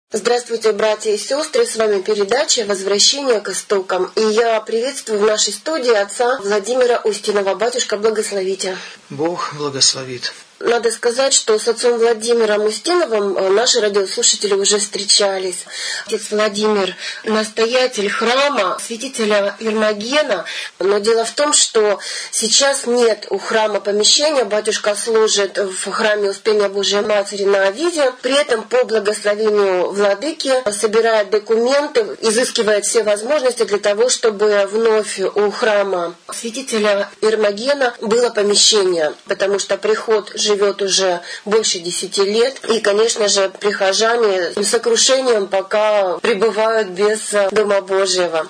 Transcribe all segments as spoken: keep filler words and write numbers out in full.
Здравствуйте, братья и сестры, с вами передача «Возвращение к истокам». И я приветствую в нашей студии отца Владимира Устинова. Батюшка, благословите. Бог благословит. Надо сказать, что с отцом Владимиром Устиновым наши радиослушатели уже встречались. Отец Владимир — настоятель храма святителя Ермогена. Но дело в том, что сейчас нет у храма помещения. Батюшка служит в храме Успения Божией Матери на Авиде. При этом по благословению владыки собирает документы, изыскивает все возможности для того, чтобы вновь у храма святителя Ермогена было помещение. Потому что приход живет уже больше десяти лет. И, конечно же, прихожане с сокрушением пока пребывают без Дома Божьего.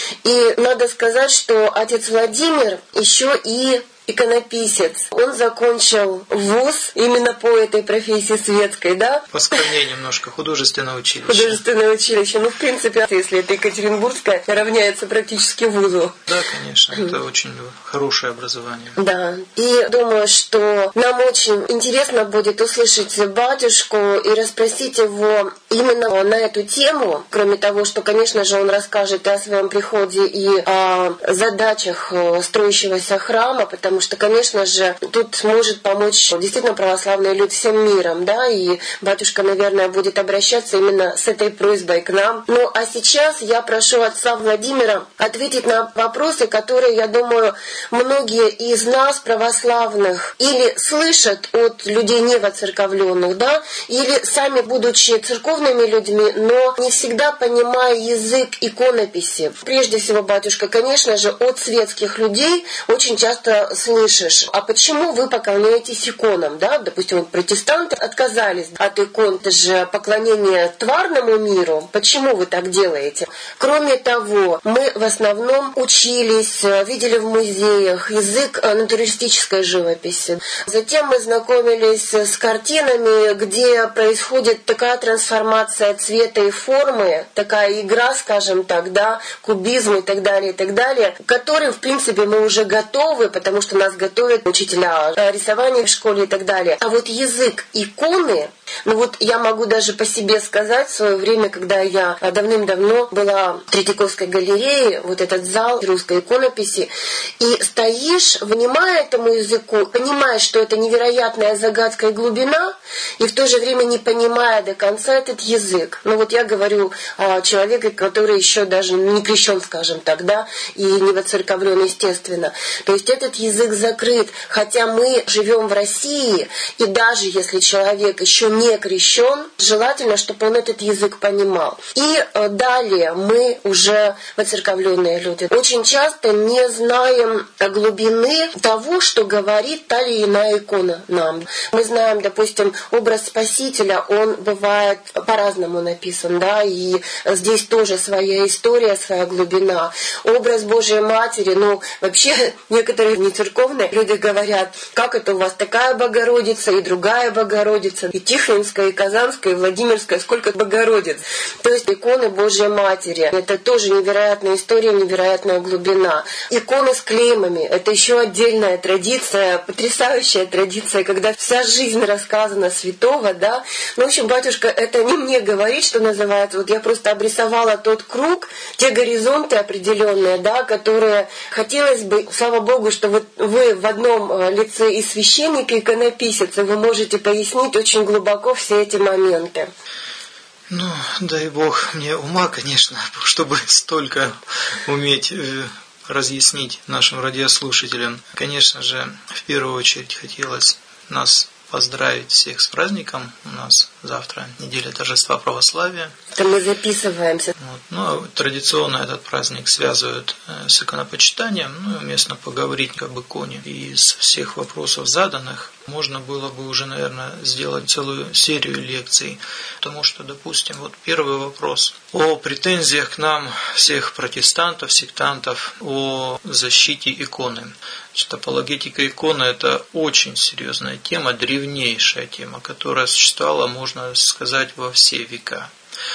И надо сказать, что отец Владимир еще и иконописец. Он закончил вуз именно по этой профессии светской, да? По стране немножко, художественное училище. Художественное училище. Ну, в принципе, если это Екатеринбургское, равняется практически вузу. Да, конечно, это очень хорошее образование. Да. И думаю, что нам очень интересно будет услышать батюшку и расспросить его именно на эту тему. Кроме того, что, конечно же, он расскажет и о своем приходе, и о задачах строящегося храма, потому Потому что, конечно же, тут может помочь действительно православные люди всем миром, да, и батюшка, наверное, будет обращаться именно с этой просьбой к нам. Ну, а сейчас я прошу отца Владимира ответить на вопросы, которые, я думаю, многие из нас, православных, или слышат от людей невоцерковленных, да, или сами, будучи церковными людьми, но не всегда понимая язык иконописи. Прежде всего, батюшка, конечно же, от светских людей очень часто слышишь, а почему вы поклоняетесь иконам, да? Допустим, вот протестанты отказались от икон, это же поклонение тварному миру. Почему вы так делаете? Кроме того, мы в основном учились, видели в музеях язык натуралистической живописи. Затем мы знакомились с картинами, где происходит такая трансформация цвета и формы, такая игра, скажем так, да, кубизм и так далее, и так далее, к которым, в принципе, мы уже готовы, потому что нас готовят учителя рисования в школе и так далее. А вот язык иконы, ну вот я могу даже по себе сказать, в свое время, когда я давным-давно была в Третьяковской галерее, вот этот зал русской иконописи, и стоишь, внимая этому языку, понимаешь, что это невероятная загадка и глубина, и в то же время не понимая до конца этот язык. Ну вот я говорю о человеке, который еще даже не крещен, скажем так, да, и не воцерковлен, естественно. То есть этот язык закрыт, хотя мы живем в России, и даже если человек еще не крещен, желательно, чтобы он этот язык понимал. И далее мы уже воцерковленные люди очень часто не знаем глубины того, что говорит та или иная икона нам. Мы знаем, допустим, образ Спасителя, он бывает по-разному написан, да, и здесь тоже своя история, своя глубина. Образ Божией Матери, ну, вообще некоторые не церковные люди говорят, как это у вас такая Богородица и другая Богородица, и Тихвинская, и Казанская, и Владимирская, сколько Богородиц. То есть иконы Божьей Матери. Это тоже невероятная история, невероятная глубина. Иконы с клеймами. Это еще отдельная традиция, потрясающая традиция, когда вся жизнь рассказана святого, да. Ну, в общем, батюшка, это не мне говорить, что называется. Вот я просто обрисовала тот круг, те горизонты определенные, да, которые хотелось бы, слава Богу, что вот вы в одном лице и священник, и иконописец, и вы можете пояснить очень глубоко все эти моменты. Ну, дай Бог мне ума, конечно, чтобы столько уметь разъяснить нашим радиослушателям. Конечно же, в первую очередь хотелось нас поздравить всех с праздником. У нас завтра неделя торжества православия. Это мы записываемся. Вот. Ну, традиционно этот праздник связывают с иконопочитанием. Ну, и уместно поговорить об иконе. И из всех вопросов заданных можно было бы уже, наверное, сделать целую серию лекций. Потому что, допустим, вот первый вопрос о претензиях к нам всех протестантов, сектантов о защите иконы. Значит, апологетика иконы – это очень серьезная тема, древнейшая тема, которая существовала, можно сказать, во все века.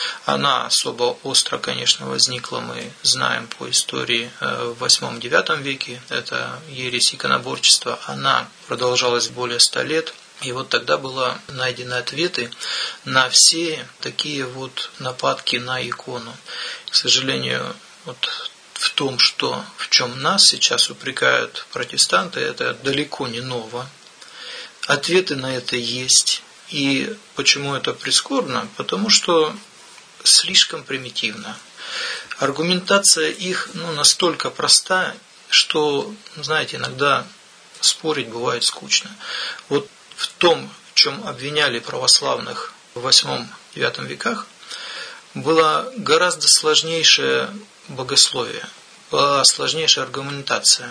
Она особо остро, конечно, возникла, мы знаем по истории в восьмом-девятом веке, это ересь иконоборчества, она продолжалась более ста лет. И вот тогда были найдены ответы на все такие вот нападки на икону. К сожалению, вот в том, что в чем нас сейчас упрекают протестанты, это далеко не ново. Ответы на это есть. И почему это прискорбно? Потому что слишком примитивно. Аргументация их ну, настолько проста, что, знаете, иногда спорить бывает скучно. Вот в том, в чем обвиняли православных в восьмом-девятом веках, было гораздо сложнейшее богословие, была сложнейшая аргументация.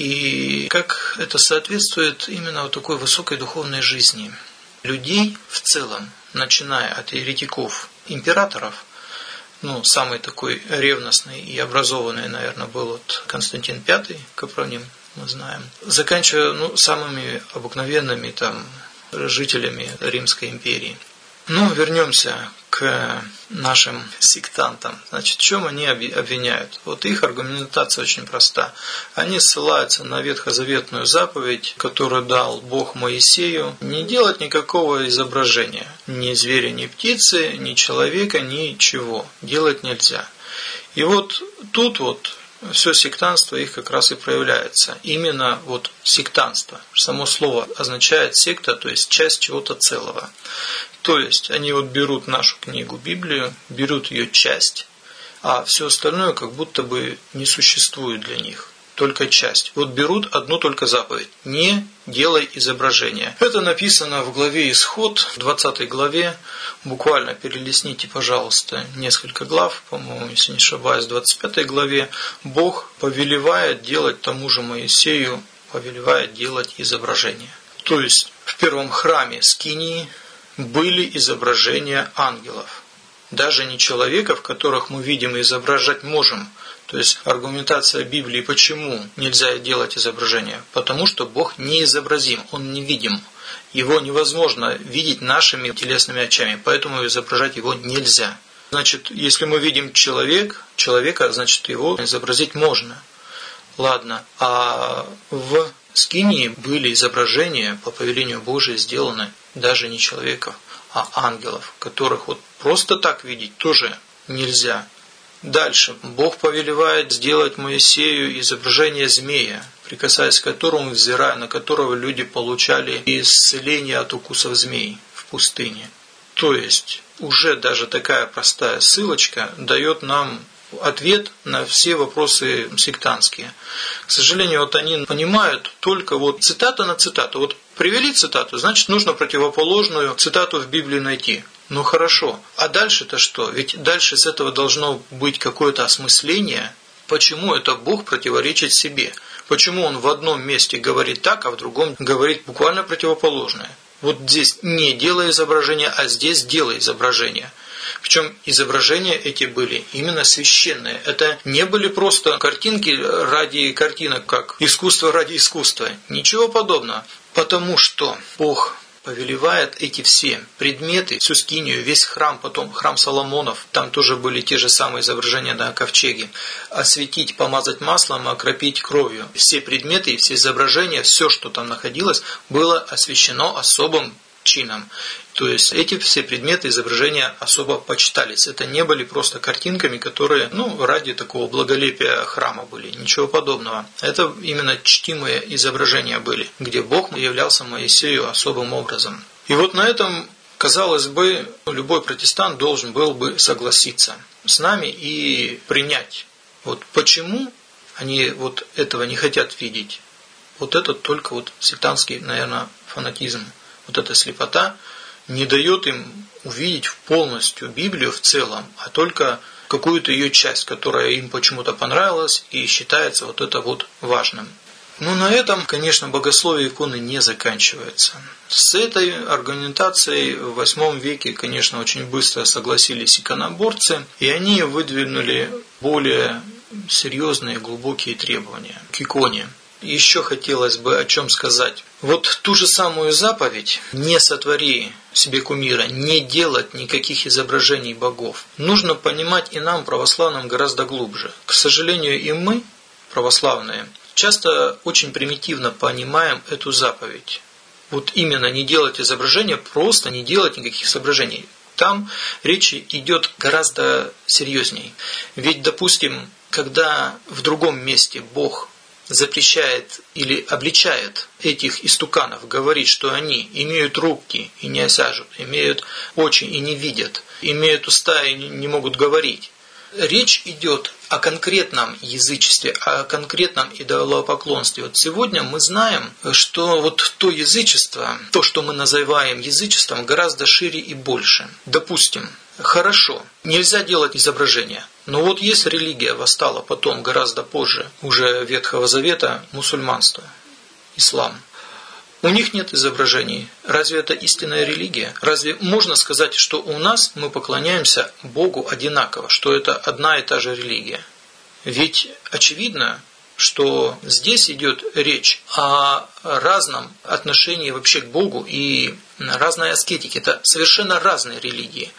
И как это соответствует именно вот такой высокой духовной жизни людей в целом, начиная от еретиков, императоров, ну, самый такой ревностный и образованный, наверное, был вот Константин Пятый, Капроним, мы знаем, заканчивая ну, самыми обыкновенными там жителями Римской империи. Ну, вернемся к нашим сектантам. Значит, в чем они обвиняют? Вот их аргументация очень проста. Они ссылаются на ветхозаветную заповедь, которую дал Бог Моисею, не делать никакого изображения. Ни зверя, ни птицы, ни человека, ничего. Делать нельзя. И вот тут вот все сектантство их как раз и проявляется. Именно вот сектантство. Само слово означает секта, то есть часть чего-то целого. То есть они вот берут нашу книгу Библию, берут ее часть, а все остальное как будто бы не существует для них. Только часть. Вот берут одну только заповедь. Не делай изображения. Это написано в главе Исход, в двадцатой главе. Буквально перелистните, пожалуйста, несколько глав. По-моему, если не ошибаюсь, в двадцать пятой главе. Бог повелевает делать тому же Моисею, повелевает делать изображения. То есть в первом храме Скинии были изображения ангелов. Даже не человеков, которых мы видим и изображать можем. То есть аргументация Библии, почему нельзя делать изображения? Потому что Бог неизобразим, Он невидим. Его невозможно видеть нашими телесными очами, поэтому изображать его нельзя. Значит, если мы видим человек, человека, значит его изобразить можно. Ладно, а в Скинии были изображения по повелению Божию сделаны даже не человеков, а ангелов, которых вот просто так видеть тоже нельзя. Дальше. Бог повелевает сделать Моисею изображение змея, прикасаясь к которому, взирая на которого люди получали исцеление от укусов змей в пустыне. То есть, уже даже такая простая ссылочка дает нам ответ на все вопросы сектантские. К сожалению, вот они понимают только вот цитата на цитату. Вот привели цитату, значит, нужно противоположную цитату в Библии найти. Ну хорошо, а дальше-то что? Ведь дальше с этого должно быть какое-то осмысление, почему это Бог противоречит себе. Почему Он в одном месте говорит так, а в другом говорит буквально противоположное. Вот здесь не делай изображения, а здесь делай изображения. Причем изображения эти были именно священные. Это не были просто картинки ради картинок, как искусство ради искусства. Ничего подобного. Потому что Бог повелевает эти все предметы, всю Скинию, весь храм, потом храм Соломонов, там тоже были те же самые изображения на ковчеге, осветить, помазать маслом, окропить кровью. Все предметы и все изображения, все, что там находилось, было освящено особым чином. То есть эти все предметы, изображения особо почитались. Это не были просто картинками, которые ну, ради такого благолепия храма были. Ничего подобного. Это именно чтимые изображения были, где Бог являлся Моисею особым образом. И вот на этом, казалось бы, любой протестант должен был бы согласиться с нами и принять. Вот почему они вот этого не хотят видеть. Вот это только вот сектантский, наверное, фанатизм. Вот эта слепота не дает им увидеть полностью Библию в целом, а только какую-то ее часть, которая им почему-то понравилась и считается вот это вот важным. Но на этом, конечно, богословие иконы не заканчивается. С этой аргументацией в восьмом веке, конечно, очень быстро согласились иконоборцы, и они выдвинули более серьезные, глубокие требования к иконе. Еще хотелось бы о чем сказать. Вот ту же самую заповедь «Не сотвори себе кумира», не делать никаких изображений богов, нужно понимать и нам, православным, гораздо глубже. К сожалению, и мы, православные, часто очень примитивно понимаем эту заповедь. Вот именно не делать изображения, просто не делать никаких изображений. Там речь идет гораздо серьезней. Ведь, допустим, когда в другом месте Бог запрещает или обличает этих истуканов, говорит, что они имеют руки и не осяжут, имеют очи и не видят, имеют уста и не могут говорить. Речь идет о конкретном язычестве, о конкретном идолопоклонстве. Вот сегодня мы знаем, что вот то язычество, то, что мы называем язычеством, гораздо шире и больше. Допустим, хорошо, нельзя делать изображения. Но вот есть религия, восстала потом, гораздо позже, уже Ветхого Завета, мусульманство, ислам. У них нет изображений. Разве это истинная религия? Разве можно сказать, что у нас мы поклоняемся Богу одинаково, что это одна и та же религия? Ведь очевидно, что здесь идет речь о разном отношении вообще к Богу и разной аскетике. Это совершенно разные религии.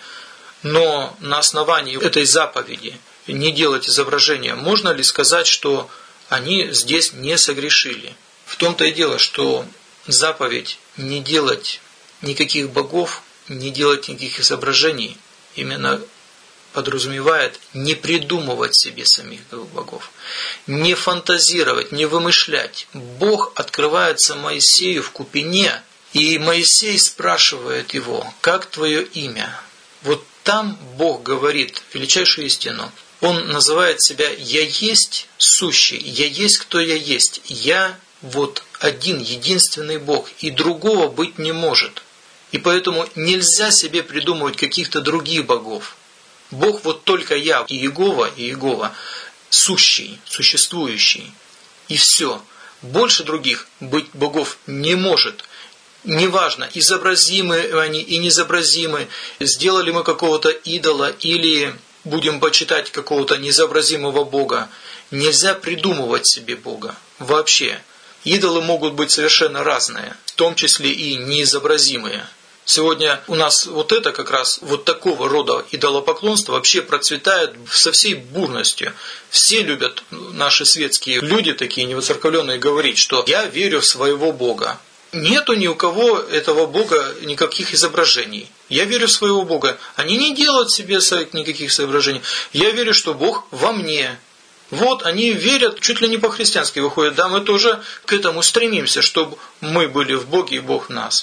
Но на основании этой заповеди не делать изображения, можно ли сказать, что они здесь не согрешили? В том-то и дело, что заповедь не делать никаких богов, не делать никаких изображений, именно подразумевает не придумывать себе самих богов, не фантазировать, не вымышлять. Бог открывается Моисею в купине, и Моисей спрашивает его: «Как твое имя?» Вот там Бог говорит величайшую истину. Он называет себя «Я есть сущий», «Я есть, кто я есть», «Я вот один, единственный Бог, и другого быть не может». И поэтому нельзя себе придумывать каких-то других богов. Бог вот только я, и Иегова, и Иегова, сущий, существующий. И все. Больше других быть богов не может. Неважно, изобразимы они и неизобразимы, сделали мы какого-то идола или будем почитать какого-то неизобразимого Бога. Нельзя придумывать себе Бога. Вообще. Идолы могут быть совершенно разные, в том числе и неизобразимые. Сегодня у нас вот это как раз, вот такого рода идолопоклонство вообще процветает со всей бурностью. Все любят, наши светские люди, такие невоцерковленные, говорить, что «я верю в своего Бога». Нету ни у кого этого Бога никаких изображений. Я верю в своего Бога. Они не делают себе никаких изображений. Я верю, что Бог во мне. Вот, они верят, чуть ли не по-христиански выходят. Да, мы тоже к этому стремимся, чтобы мы были в Боге и Бог в нас.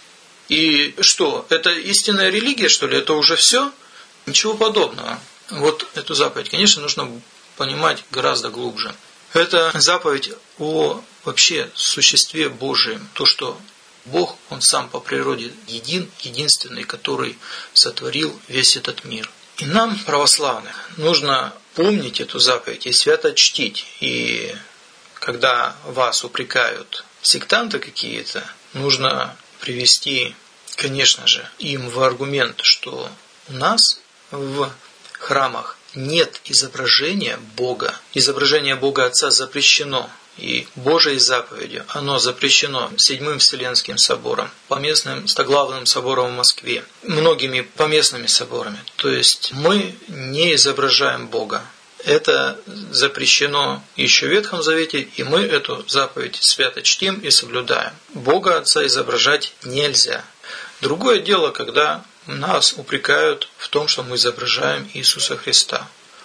И что, это истинная религия, что ли? Это уже все? Ничего подобного. Вот эту заповедь, конечно, нужно понимать гораздо глубже. Это заповедь о вообще существе Божьем. То, что Бог, Он сам по природе един, единственный, который сотворил весь этот мир. И нам, православным, нужно помнить эту заповедь и свято чтить. И когда вас упрекают сектанты какие-то, нужно привести, конечно же, им в аргумент, что у нас в храмах нет изображения Бога. Изображение Бога Отца запрещено. И Божьей заповедью оно запрещено Седьмым Вселенским собором, поместным Стоглавным собором в Москве, многими поместными соборами. То есть мы не изображаем Бога. Это запрещено еще в Ветхом Завете, и мы эту заповедь свято чтим и соблюдаем. Бога Отца изображать нельзя. Другое дело, когда нас упрекают в том, что мы изображаем Иисуса Христа.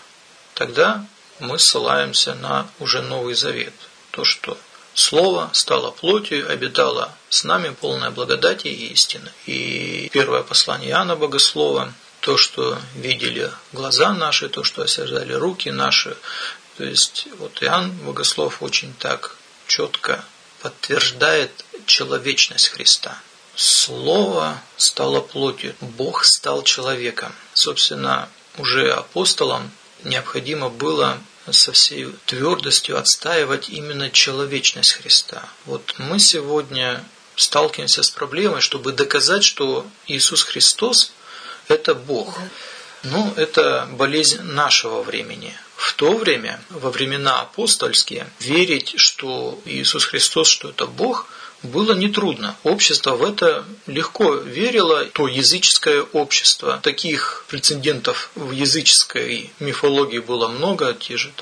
Тогда мы ссылаемся на уже Новый Завет. То, что Слово стало плотью, обитало с нами, полное благодати и истины. И первое послание Иоанна Богослова, то, что видели глаза наши, то, что осязали руки наши. То есть вот Иоанн Богослов очень так четко подтверждает человечность Христа. Слово стало плотью, Бог стал человеком. Собственно, уже апостолам необходимо было со всей твердостью отстаивать именно человечность Христа. Вот мы сегодня сталкиваемся с проблемой, чтобы доказать, что Иисус Христос – это Бог. Но это болезнь нашего времени. В то время, во времена апостольские, верить, что Иисус Христос, что это Бог, было нетрудно. Общество в это легко верило, то языческое общество. Таких прецедентов в языческой мифологии было много, те же там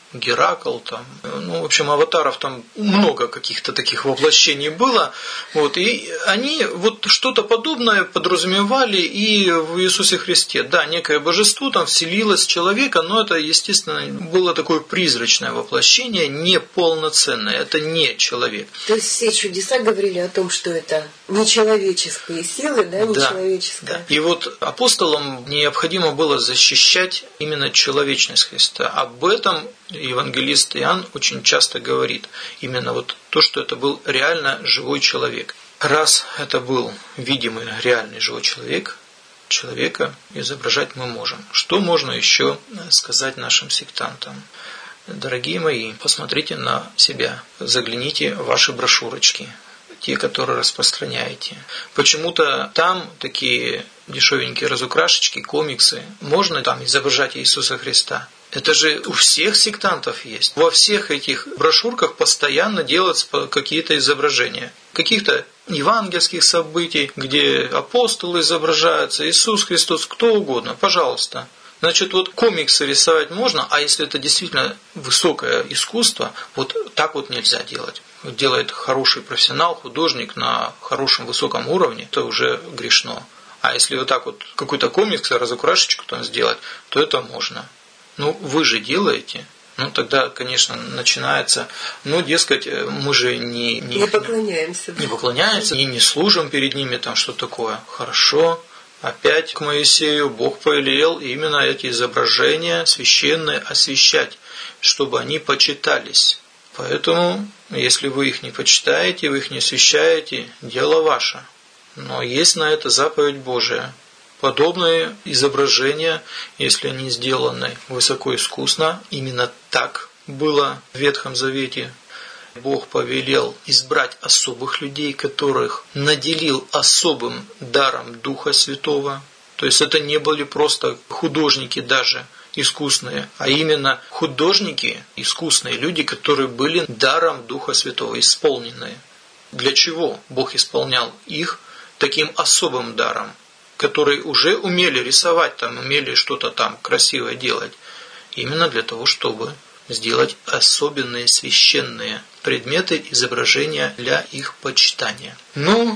Геракл, там, ну, в общем, аватаров там много каких-то таких воплощений было, вот, и они вот что-то подобное подразумевали и в Иисусе Христе. Да, некое божество там вселилось в человека, но это, естественно, было такое призрачное воплощение, неполноценное, это не человек. То есть все чудеса говорили о том, что это нечеловеческие силы, да, нечеловеческое. Да, да. И вот апостолам необходимо было защищать именно человечность Христа. Об этом евангелист Иоанн очень часто говорит. Именно вот то, что это был реально живой человек. Раз это был видимый, реальный живой человек, человека изображать мы можем. Что можно еще сказать нашим сектантам? Дорогие мои, посмотрите на себя, загляните в ваши брошюрочки, те, которые распространяете. Почему-то там такие дешевенькие разукрашечки, комиксы, можно там изображать Иисуса Христа. Это же у всех сектантов есть. Во всех этих брошюрках постоянно делаются какие-то изображения. Каких-то евангельских событий, где апостолы изображаются, Иисус Христос, кто угодно, пожалуйста. Значит, вот комиксы рисовать можно, а если это действительно высокое искусство, вот так вот нельзя делать. Делает хороший профессионал, художник на хорошем высоком уровне, это уже грешно. А если вот так вот какой-то комикс, разукрашечку там сделать, то это можно. Ну, вы же делаете. Ну, тогда, конечно, начинается, ну, дескать, мы же не... Не, не поклоняемся. Не поклоняемся, и не служим перед ними, там, что такое. Хорошо. Опять к Моисею Бог повелел именно эти изображения священные освящать, чтобы они почитались. Поэтому, если вы их не почитаете, вы их не освящаете, дело ваше. Но есть на это заповедь Божия. Подобные изображения, если они сделаны высокоискусно, именно так было в Ветхом Завете. Бог повелел избрать особых людей, которых наделил особым даром Духа Святого. То есть это не были просто художники даже искусные, а именно художники, искусные люди, которые были даром Духа Святого, исполненные. Для чего Бог исполнял их таким особым даром? Которые уже умели рисовать, там, умели что-то там красивое делать. Именно для того, чтобы сделать особенные священные предметы, изображения для их почитания. Ну,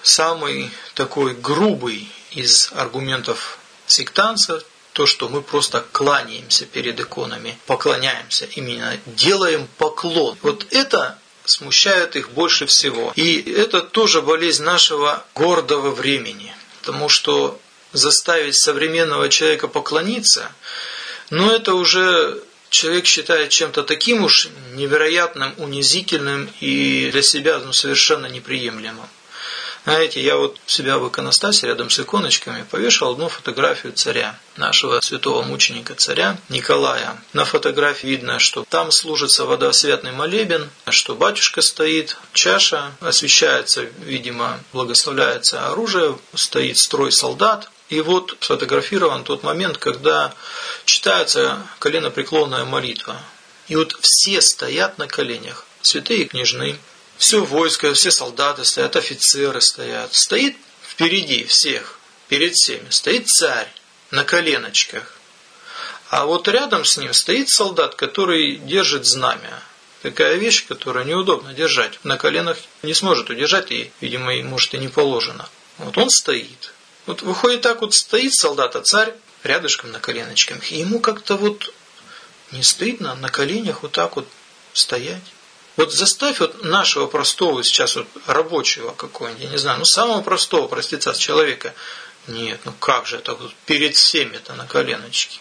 самый такой грубый из аргументов сектантцев, то, что мы просто кланяемся перед иконами, поклоняемся, именно делаем поклон. Вот это смущает их больше всего. И это тоже болезнь нашего гордого времени. Потому что заставить современного человека поклониться, ну это уже человек считает чем-то таким уж невероятным, унизительным и для себя ну, совершенно неприемлемым. Знаете, я вот себя в иконостасе рядом с иконочками повешал одну фотографию царя, нашего святого мученика царя Николая. На фотографии видно, что там служится водосвятный молебен, что батюшка стоит, чаша, освящается, видимо, благословляется оружие, стоит строй солдат. И вот сфотографирован тот момент, когда читается коленопреклонная молитва. И вот все стоят на коленях, святые княжны, все войско, все солдаты стоят, офицеры стоят. Стоит впереди всех, перед всеми, стоит царь на коленочках. А вот рядом с ним стоит солдат, который держит знамя. Такая вещь, которую неудобно держать. На коленах не сможет удержать, и, видимо, и, может, и не положено. Вот он стоит. Вот выходит так вот стоит солдат, а царь рядышком на коленочках. И ему как-то вот не стыдно на коленях вот так вот стоять. Вот заставь вот нашего простого сейчас вот рабочего какого-нибудь, я не знаю, ну самого простого, проститься, человека. Нет, ну как же это вот перед всеми-то на коленочке.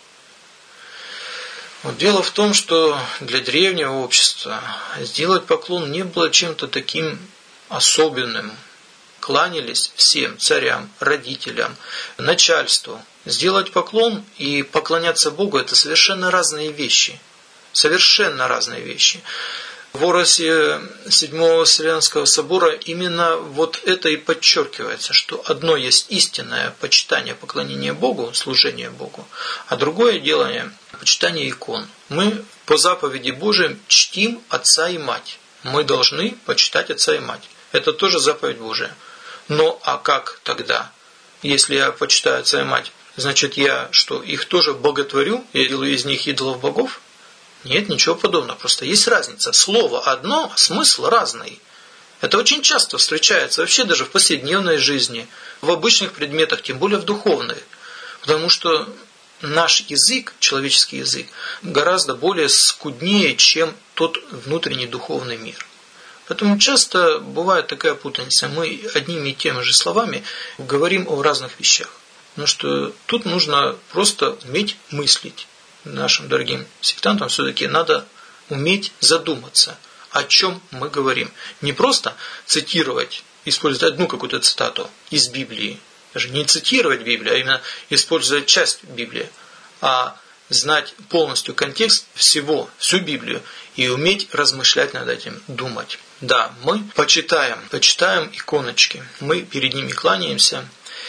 Вот дело в том, что для древнего общества сделать поклон не было чем-то таким особенным. Кланялись всем царям, родителям, начальству. Сделать поклон и поклоняться Богу – это совершенно разные вещи. Совершенно разные вещи. В Оросе Седьмого Вселенского собора именно вот это и подчеркивается, что одно есть истинное почитание, поклонение Богу, служение Богу, а другое делание – почитание икон. Мы по заповеди Божией чтим отца и мать. Мы должны почитать отца и мать. Это тоже заповедь Божия. Но а как тогда? Если я почитаю отца и мать, значит я что, их тоже боготворю? Я делаю из них идолов богов? Нет, ничего подобного. Просто есть разница. Слово одно, а смысл разный. Это очень часто встречается вообще даже в повседневной жизни, в обычных предметах, тем более в духовной. Потому что наш язык, человеческий язык, гораздо более скуднее, чем тот внутренний духовный мир. Поэтому часто бывает такая путаница. Мы одними и теми же словами говорим о разных вещах. Но что тут нужно просто уметь мыслить. Нашим дорогим сектантам все-таки надо уметь задуматься, о чем мы говорим. Не просто цитировать, использовать одну какую-то цитату из Библии. Даже не цитировать Библию, а именно использовать часть Библии. А знать полностью контекст всего, всю Библию. И уметь размышлять над этим, думать. Да, мы почитаем, почитаем иконочки. Мы перед ними кланяемся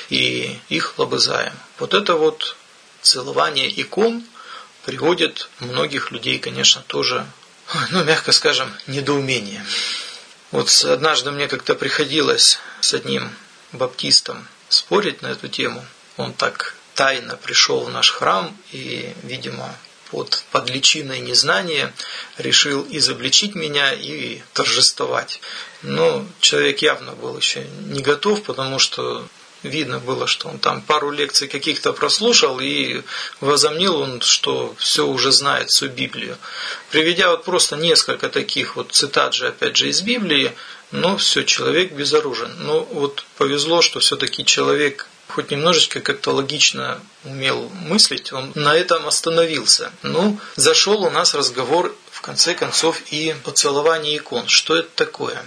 и их лобызаем. Вот это вот целование икон приводит многих людей, конечно, тоже, ну, мягко скажем, недоумение. Вот однажды мне как-то приходилось с одним баптистом спорить на эту тему. Он так тайно пришел в наш храм и, видимо, под, под личиной незнания решил изобличить меня и торжествовать. Но человек явно был еще не готов, потому что видно было, что он там пару лекций каких-то прослушал и возомнил он, что все уже знает, всю Библию. Приведя вот просто несколько таких вот цитат же, опять же, из Библии, но все, человек безоружен. Но вот повезло, что все-таки человек хоть немножечко как-то логично умел мыслить, он на этом остановился. Ну, зашел у нас разговор, в конце концов, и поцелование икон. Что это такое?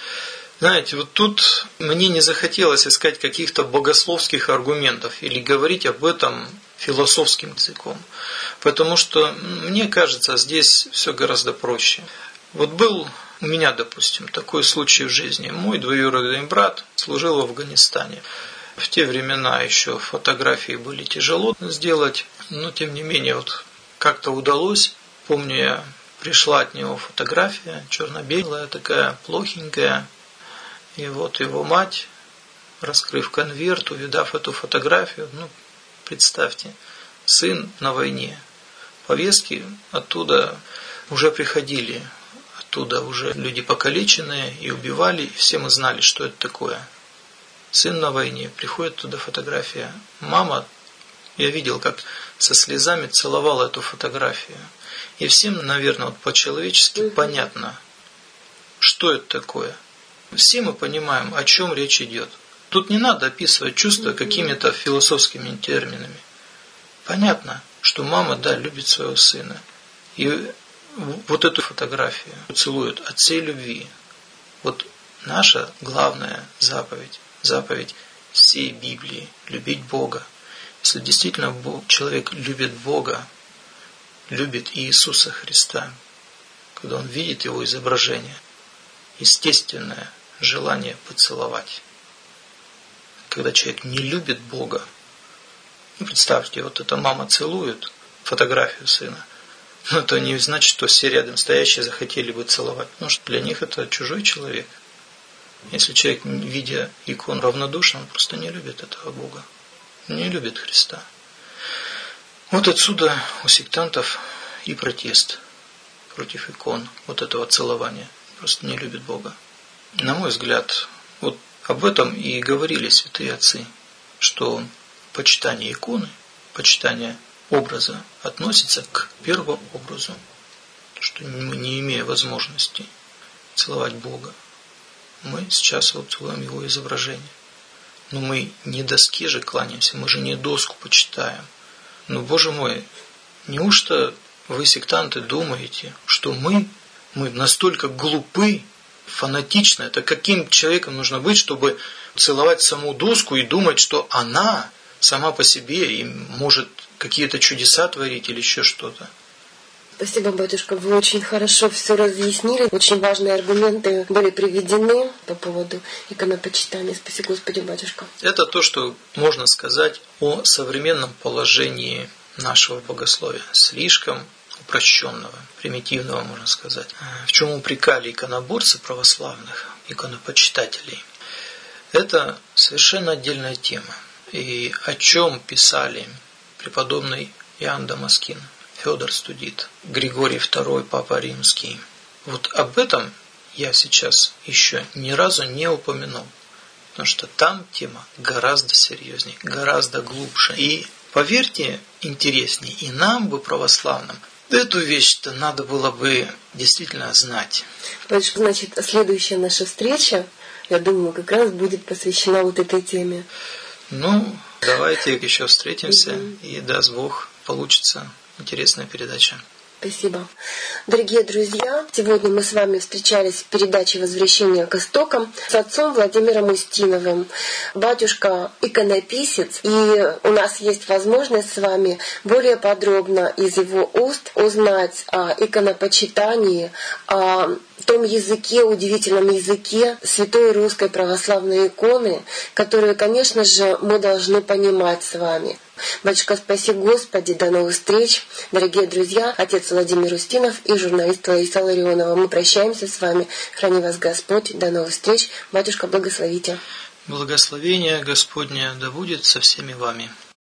Знаете, вот тут мне не захотелось искать каких-то богословских аргументов или говорить об этом философским языком. Потому что, мне кажется, здесь все гораздо проще. Вот был у меня, допустим, такой случай в жизни. Мой двоюродный брат служил в Афганистане. В те времена еще фотографии были тяжело сделать, но тем не менее вот как-то удалось. Помню, я пришла от него фотография, черно-белая такая, плохенькая. И вот его мать, раскрыв конверт, увидав эту фотографию, ну, представьте, сын на войне. Повестки оттуда уже приходили, оттуда уже люди покалеченные и убивали, и все мы знали, что это такое. Сын на войне, приходит туда фотография. Мама, я видел, как со слезами целовала эту фотографию. И всем, наверное, вот по-человечески понятно, что это такое. Все мы понимаем, о чем речь идет. Тут не надо описывать чувства какими-то философскими терминами. Понятно, что мама, да, любит своего сына. И вот эту фотографию целуют от всей любви. Вот наша главная заповедь, заповедь всей Библии – любить Бога. Если действительно человек любит Бога, любит Иисуса Христа, когда он видит его изображение, естественное желание поцеловать. Когда человек не любит Бога, ну, представьте, вот эта мама целует фотографию сына, но это не значит, что все рядом стоящие захотели бы целовать, потому что для них это чужой человек. Если человек, видя икон, равнодушен, он просто не любит этого Бога, не любит Христа. Вот отсюда у сектантов и протест против икон, вот этого целования. Просто не любит Бога. На мой взгляд, вот об этом и говорили святые отцы, что почитание иконы, почитание образа относится к первообразу, что мы, не имея возможности целовать Бога, мы сейчас вот целуем Его изображение. Но мы не доске же кланяемся, мы же не доску почитаем. Но, Боже мой, неужто вы, сектанты, думаете, что мы, мы настолько глупы, фанатичны? Это каким человеком нужно быть, чтобы целовать саму доску и думать, что она сама по себе и может какие-то чудеса творить или еще что-то? Спасибо, батюшка, вы очень хорошо все разъяснили. Очень важные аргументы были приведены по поводу иконопочитания. Спасибо, Господи, батюшка. Это то, что можно сказать о современном положении нашего богословия. Слишком упрощенного, примитивного, можно сказать. В чем упрекали иконоборцы православных, иконопочитателей. Это совершенно отдельная тема. И о чем писали преподобный Иоанн Дамаскин. Федор Студит, Григорий второй, Папа Римский. Вот об этом я сейчас еще ни разу не упомянул, потому что там тема гораздо серьезнее, гораздо глубже. И, поверьте, интереснее и нам бы, православным, эту вещь-то надо было бы действительно знать. Значит, следующая наша встреча, я думаю, как раз будет посвящена вот этой теме. Ну, давайте еще встретимся, угу. И даст Бог, получится интересная передача. Спасибо. Дорогие друзья, сегодня мы с вами встречались в передаче «Возвращение к истокам» с отцом Владимиром Устиновым. Батюшка иконописец, и у нас есть возможность с вами более подробно из его уст узнать о иконопочитании, о том языке, удивительном языке святой русской православной иконы, которую, конечно же, мы должны понимать с вами. Батюшка, спаси Господи, до новых встреч. Дорогие друзья, отец Владимир Устинов и журналист Лариса Ларионова. Мы прощаемся с вами. Храни вас Господь. До новых встреч. Батюшка, благословите. Благословение Господне да будет со всеми вами.